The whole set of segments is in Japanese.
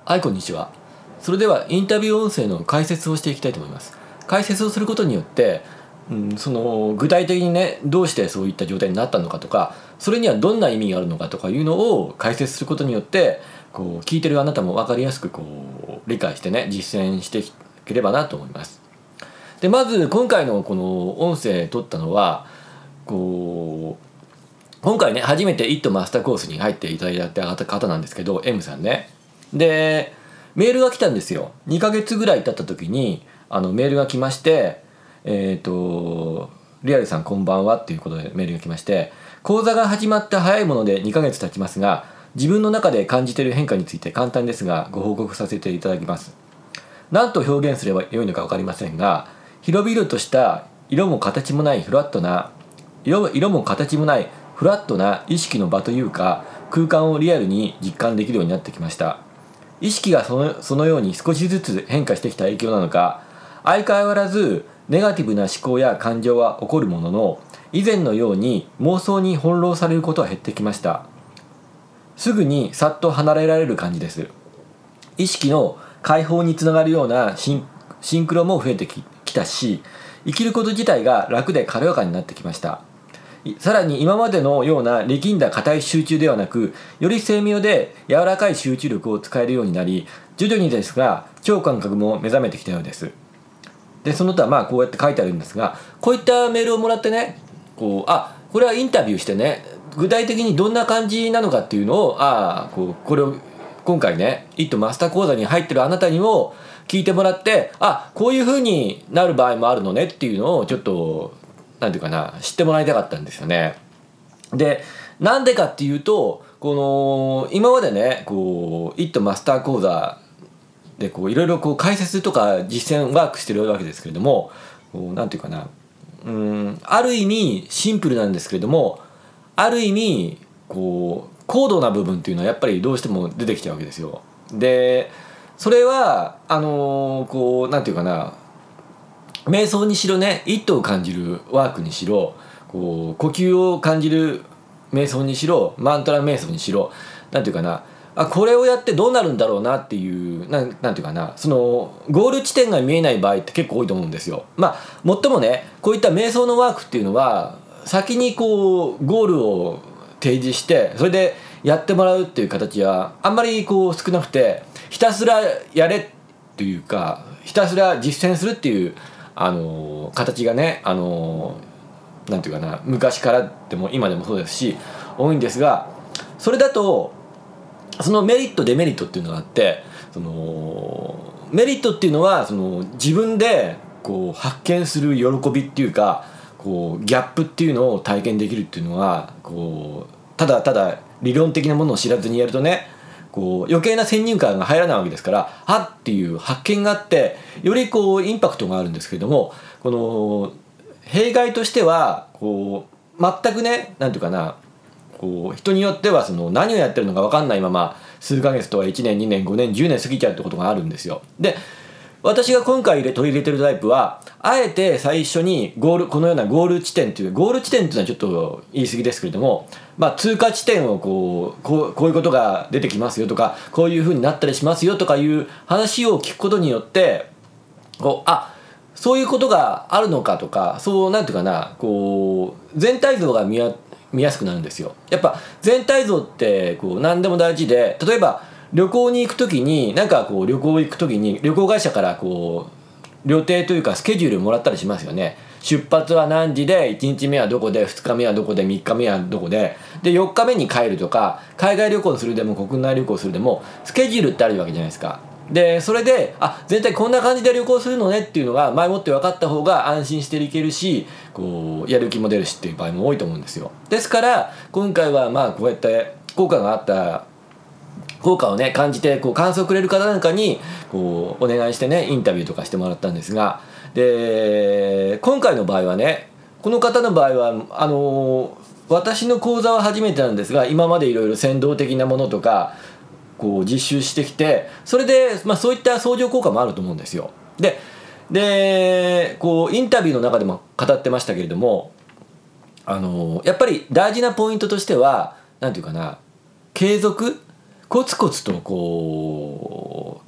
はい、こんにちは。それではインタビュー音声の解説をしていきたいと思います。解説をすることによって、その具体的にね、どうしてそういった状態になったのかとか、それにはどんな意味があるのかとかいうのを解説することによって、聞いてるあなたも分かりやすく理解してね、実践していければなと思います。で、まず今回のこの音声撮ったのは、今回ね、初めて IT マスターコースに入っていただいた方なんですけど、 M さんね。でメールが来たんですよ。2ヶ月ぐらい経った時にメールが来まして、リアルさんこんばんはっていうことでメールが来まして、講座が始まって早いもので2ヶ月経ちますが、自分の中で感じている変化について簡単ですがご報告させていただきます。何と表現すればよいのか分かりませんが、広々とした色も形もないフラットな意識の場というか、空間をリアルに実感できるようになってきました。意識がそのように少しずつ変化してきた影響なのか、相変わらずネガティブな思考や感情は起こるものの、以前のように妄想に翻弄されることは減ってきました。すぐにさっと離れられる感じです。意識の解放につながるようなシンクロも増えてきたし、生きること自体が楽で軽やかになってきました。さらに今までのような力んだ固い集中ではなく、より精妙で柔らかい集中力を使えるようになり、徐々にですが超感覚も目覚めてきたようです。でその他こうやって書いてあるんですが、こういったメールをもらってね、これはインタビューしてね、具体的にどんな感じなのかっていうのをこれを今回ね、ITマスター講座に入ってるあなたにも聞いてもらって、こういう風になる場合もあるのねっていうのをちょっと知ってもらいたかったんですよね。でなんでかっていうと、今までねITマスター講座でいろいろ解説とか実践ワークしてるわけですけれども、ある意味シンプルなんですけれども、ある意味高度な部分っていうのはやっぱりどうしても出てきちゃうわけですよ。でそれは瞑想にしろね、一途を感じるワークにしろ、呼吸を感じる瞑想にしろ、マントラ瞑想にしろ、これをやってどうなるんだろうなっていうそのゴール地点が見えない場合って結構多いと思うんですよ。もっともね、こういった瞑想のワークっていうのは先にゴールを提示して、それでやってもらうっていう形はあんまり少なくて、ひたすらやれっていうか、ひたすら実践するっていう形がね、昔からでも今でもそうですし多いんですが、それだとそのメリットデメリットっていうのがあって、そのメリットっていうのはその自分で発見する喜びっていうか、ギャップっていうのを体験できるっていうのは、ただただ理論的なものを知らずにやるとね、余計な先入観が入らないわけですから、っていう発見があって、よりインパクトがあるんですけれども、この弊害としては全くね、人によっては何をやってるのか分かんないまま数ヶ月とか1年2年5年10年過ぎちゃうってことがあるんですよ。で私が今回取り入れてるタイプは、あえて最初にこのようなゴール地点っていうのはちょっと言い過ぎですけれども、通過地点をこういうことが出てきますよとか、こういう風になったりしますよとかいう話を聞くことによって、そういうことがあるのかとか、全体像が見やすくなるんですよ。やっぱ全体像って何でも大事で、例えば旅行に行くときに旅行会社から旅程というかスケジュールもらったりしますよね。出発は何時で、1日目はどこで、2日目はどこで、3日目はどこで、4日目に帰るとか、海外旅行するでも国内旅行するでもスケジュールってあるわけじゃないですか。でそれで全体こんな感じで旅行するのねっていうのが前もって分かった方が安心していけるし、やる気も出るしっていう場合も多いと思うんですよ。ですから今回はこうやって効果をね感じて感想をくれる方なんかにお願いしてね、インタビューとかしてもらったんですが、で今回の場合はね、この方の場合は私の講座は初めてなんですが、今までいろいろ先導的なものとか実習してきて、それで、そういった相乗効果もあると思うんですよ。でインタビューの中でも語ってましたけれども、やっぱり大事なポイントとしては継続、コツコツと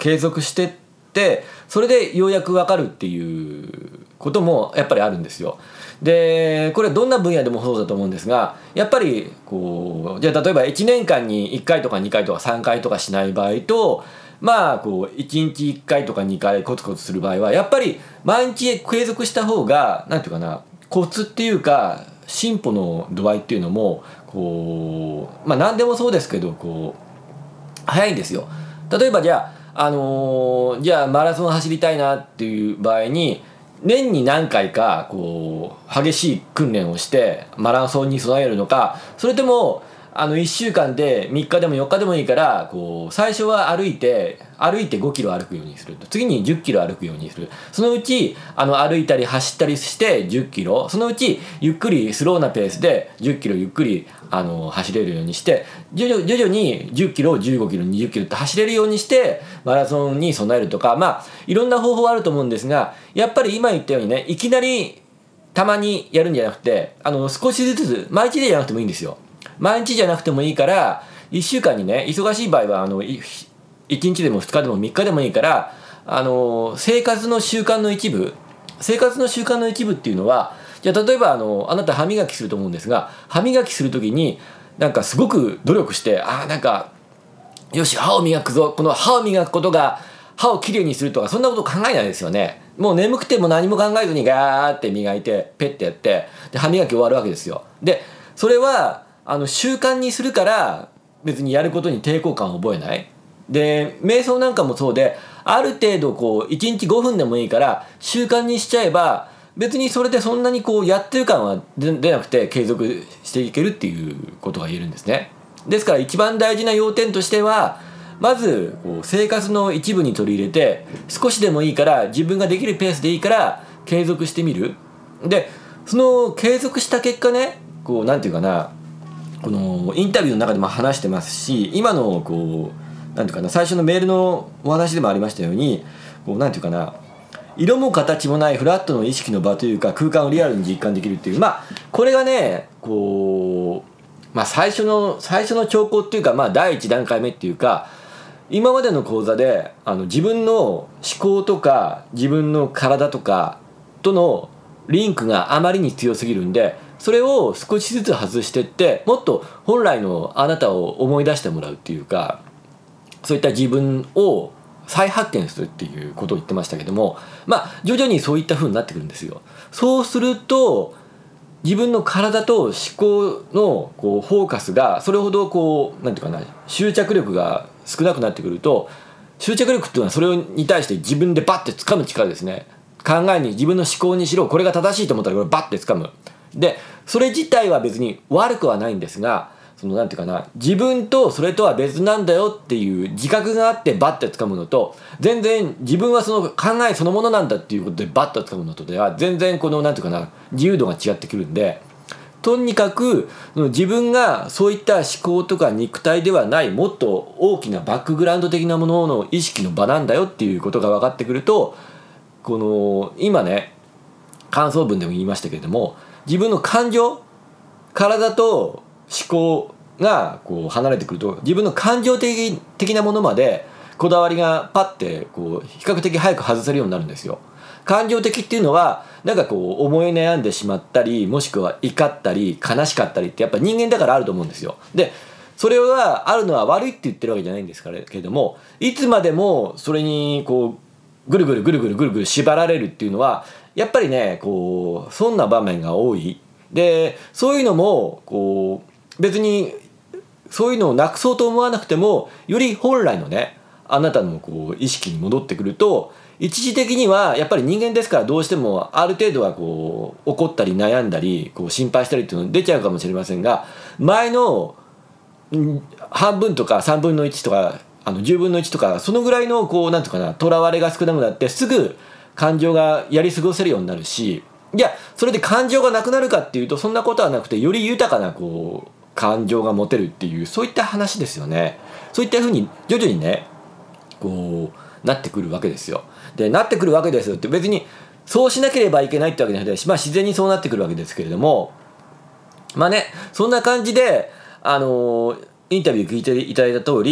継続してってそれでようやく分かるっていうこともやっぱりあるんですよ。でこれどんな分野でもそうだと思うんですが、やっぱりこうじゃあ例えば1年間に1回とか2回とか3回とかしない場合と、まあこう1日1回とか2回コツコツする場合はやっぱり毎日継続した方がなんていうかな、コツっていうか進歩の度合いっていうのもこうまあ何でもそうですけどこう早いんですよ。例えばじゃあじゃあマラソン走りたいなっていう場合に年に何回かこう激しい訓練をしてマラソンに備えるのか、それとも1週間で3日でも4日でもいいからこう最初は歩いて5キロ歩くようにすると、次に10キロ歩くようにする、そのうち歩いたり走ったりして10キロ、そのうちゆっくりスローなペースで10キロゆっくり走れるようにして徐々に10キロ15キロ20キロって走れるようにしてマラソンに備えるとか、まあいろんな方法あると思うんですが、やっぱり今言ったようにね、いきなりたまにやるんじゃなくて少しずつ毎日じゃなくてもいいんですよ。毎日じゃなくてもいいから1週間にね、忙しい場合は1日でも2日でも3日でもいいから生活の習慣の一部っていうのは、じゃあ例えばあなた歯磨きすると思うんですが、歯磨きする時になんかすごく努力してなんかよし歯を磨くぞ、この歯を磨くことが歯をきれいにするとかそんなこと考えないですよね。もう眠くても何も考えずにガーって磨いてペッてやってで歯磨き終わるわけですよ。でそれは習慣にするから別にやることに抵抗感を覚えない。で瞑想なんかもそうで、ある程度こう1日5分でもいいから習慣にしちゃえば別にそれでそんなにこうやってる感は出なくて継続していけるっていうことが言えるんですね。ですから一番大事な要点としては、まずこう生活の一部に取り入れて少しでもいいから自分ができるペースでいいから継続してみる。でその継続した結果ね、こうなんていうかな、このインタビューの中でも話してますし、今のこうなんていうかな、最初のメールのお話でもありましたように、こうなんていうかな、色も形もないフラットの意識の場というか空間をリアルに実感できるっていう、まあこれがねこう、まあ、最初の兆候っていうか、まあ第一段階目っていうか、今までの講座で自分の思考とか自分の体とかとのリンクがあまりに強すぎるんで、それを少しずつ外していってもっと本来のあなたを思い出してもらうっていうか、そういった自分を再発見するっていうことを言ってましたけども、まあ徐々にそういった風になってくるんですよ。そうすると自分の体と思考のこうフォーカスがそれほどこうなんていうかな、執着力が少なくなってくると、執着力っていうのはそれに対して自分でバッて掴む力ですね。考えに自分の思考にしろ、これが正しいと思ったらこれバッて掴む。でそれ自体は別に悪くはないんですが、そのなんていうかな、自分とそれとは別なんだよっていう自覚があってバッて掴むのと、全然自分はその考えそのものなんだっていうことでバッと掴むのとでは全然このなんていうかな、自由度が違ってくるんで、とにかく自分がそういった思考とか肉体ではないもっと大きなバックグラウンド的なものの意識の場なんだよっていうことが分かってくると、この今ね感想文でも言いましたけれども、自分の感情、体と思考がこう離れてくると自分の感情的なものまでこだわりがパッてこう比較的早く外せるようになるんですよ。感情的っていうのはなんかこう思い悩んでしまったり、もしくは怒ったり悲しかったりってやっぱ人間だからあると思うんですよ。でそれはあるのは悪いって言ってるわけじゃないんですけれども、いつまでもそれにこうぐるぐる縛られるっていうのはやっぱりねこうそんな場面が多い。でそういうのもこう別にそういうのをなくそうと思わなくても、より本来のねあなたのこう意識に戻ってくると、一時的にはやっぱり人間ですからどうしてもある程度はこう怒ったり悩んだりこう心配したりっていうの出ちゃうかもしれませんが、前の半分とか3分の1とか10分の1とかそのぐらいのこうなんていうかな、とらわれが少なくなってすぐ感情がやり過ごせるようになるし、いやそれで感情がなくなるかっていうとそんなことはなくて、より豊かなこう感情が持てるっていう、そういった話ですよね。そういったふうに徐々にねこうなってくるわけですよ。でなってくるわけですよって別にそうしなければいけないってわけじゃなくて、まあ自然にそうなってくるわけですけれども、まあねそんな感じでインタビュー聞いていただいた通り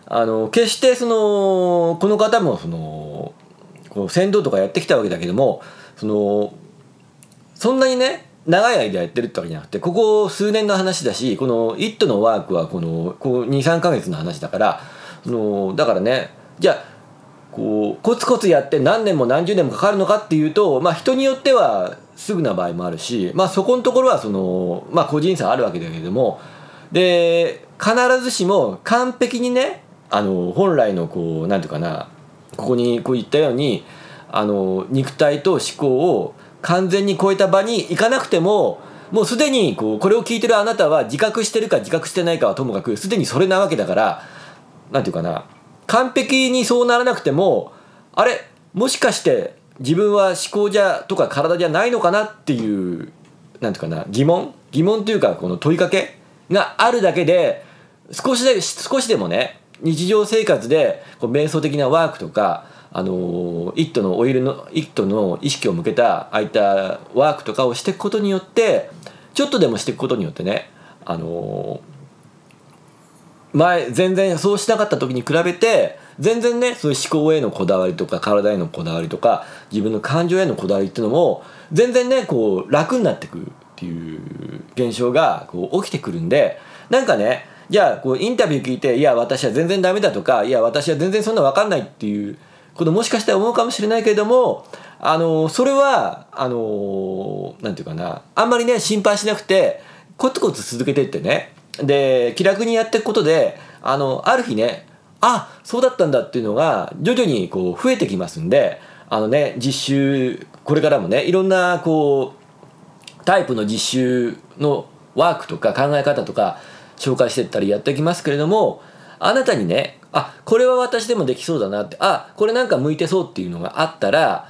決してこの方もこう船頭とかやってきたわけだけども、そんなにね長い間やってるってわけじゃなくて、ここ数年の話だし、この「イット!」のワークはこう 2,3 ヶ月の話だから、だからね、じゃあこうコツコツやって何年も何十年もかかるのかっていうと、人によってはすぐな場合もあるし、そこのところは個人差あるわけだけれども、で必ずしも完璧にね本来のなんていうかな、ここにこう言ったように肉体と思考を完全に超えた場に行かなくても、もうすでにこれを聞いてるあなたは自覚してるか自覚してないかはともかくすでにそれなわけだから、なんていうかな、完璧にそうならなくても、あれもしかして自分は思考とか体じゃないのかなっていう、なんていうかな、疑問というかこの問いかけがあるだけで、少しでもね日常生活で瞑想的なワークとかイットの意識を向けたああいったワークとかをしていくことによって、ちょっとでもしていくことによってね、全然そうしなかった時に比べて全然ね、そういう思考へのこだわりとか体へのこだわりとか自分の感情へのこだわりっていうのも全然ね楽になってくるっていう現象が起きてくるんで、なんかね、じゃあインタビュー聞いて、いや私は全然ダメだとか、いや私は全然そんな分かんないっていうこともしかしたら思うかもしれないけれども、それはなんていうかな、あんまりね心配しなくてコツコツ続けていってね、で気楽にやっていくことである日ね、そうだったんだっていうのが徐々に増えてきますんで、実習これからもねいろんなタイプの実習のワークとか考え方とか紹介していったりやっていきますけれども、あなたにね、これは私でもできそうだなって、これなんか向いてそうっていうのがあったら、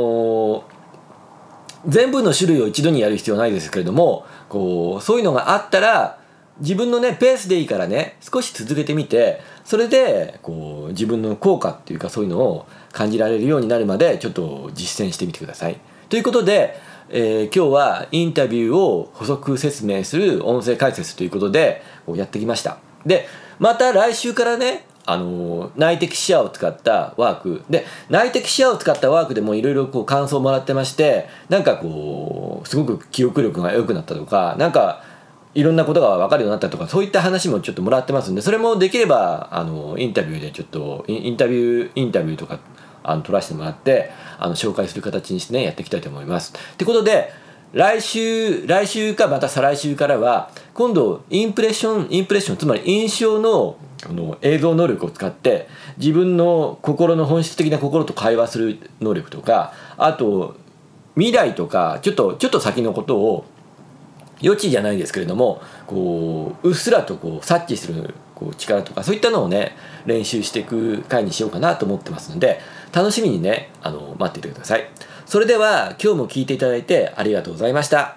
全部の種類を一度にやる必要はないですけれども、そういうのがあったら自分のねペースでいいからね少し続けてみて、それで自分の効果っていうかそういうのを感じられるようになるまでちょっと実践してみてください。ということで、今日はインタビューを補足説明する音声解説ということでやってきました。でまた来週からね内的視野を使ったワークで、内的視野を使ったワークでもいろいろ感想をもらってまして、なんかすごく記憶力が良くなったとか、なんかいろんなことが分かるようになったとか、そういった話もちょっともらってますんで、それもできればインタビューでちょっとインタビューとか取らせてもらって紹介する形にしてねやっていきたいと思います。ってことで来週かまた再来週からは今度インプレッション、つまり印象の映像能力を使って自分の心の本質的な心と会話する能力とか、あと未来とかちょっと先のことを予知じゃないですけれどもうっすらと察知する力とか、そういったのをね練習していく回にしようかなと思ってますので、楽しみにね待っていてください。それでは今日も聞いていただいてありがとうございました。